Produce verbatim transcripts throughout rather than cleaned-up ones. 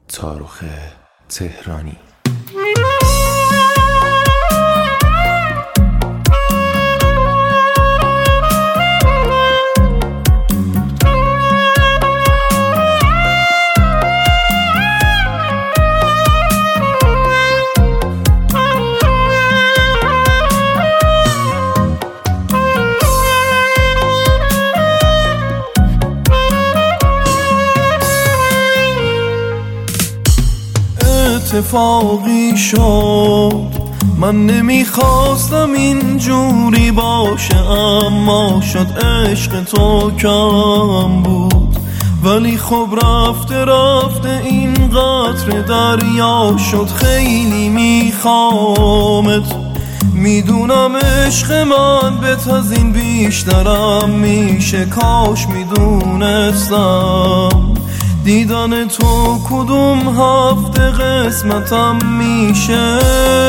تاروخ تهرانی. اتفاقی شد، من نمیخواستم اینجوری باشه، اما شد. عشق تو کم بود ولی خب رفته رفته این قطره دریا شد. خیلی میخوامت، میدونم عشق من بهت از این بیشترم میشه. کاش میدونستم دیدن تو کدوم هفته قسمتم میشه.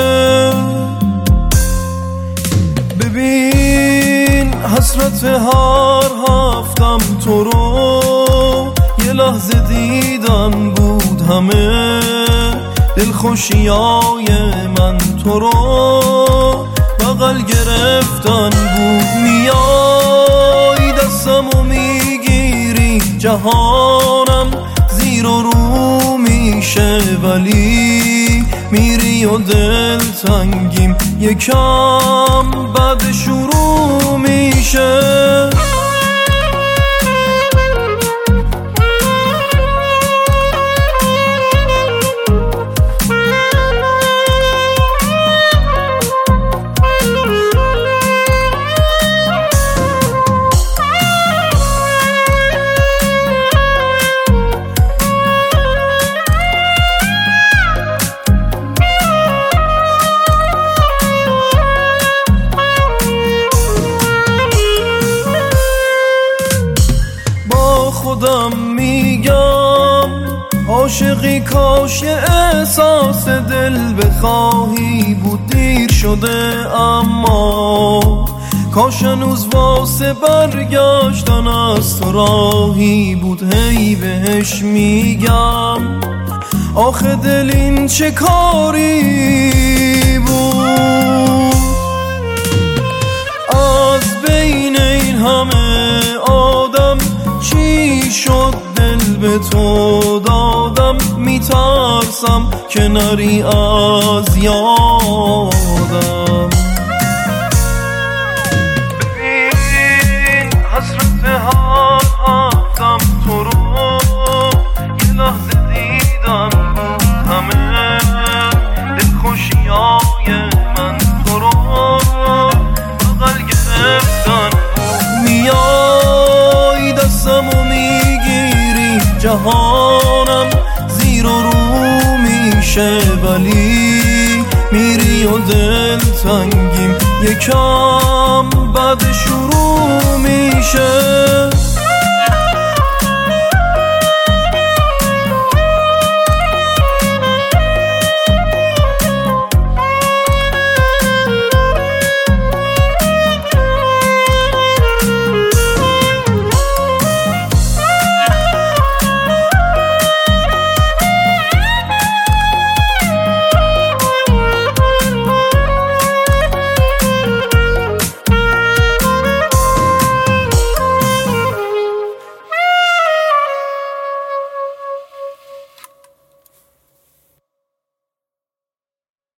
ببین حسرت هر هفتم تو رو یه لحظه دیدن بود، همه دلخوشیای من تو رو بغل گرفتن بود. میای دستمو میگیری، جهانم زیر و رو میشه، ولی میری و دل تنگیم یکم بعد شروع میشه. خودم میگم عاشقی کاش یه احساس دل بخواهی بود. دیر شده اما کاش هنوز واسه برگشتن از تو راهی بود. هی بهش میگم آخه دل این چه کاری بود. از بین این همه آدم چی شد دل به تو دادم؟ میترسم که نری از یادم. ببین حسرت هر هفتم تو رو یه لحظه دیدم بود، همه دلخوشیای من تو رو بغل گرفتن بود. میای دستمو میگیری، جهانم زیر و رو میشه، ولی میری و دل تنگیم یکم بعد شروع میشه.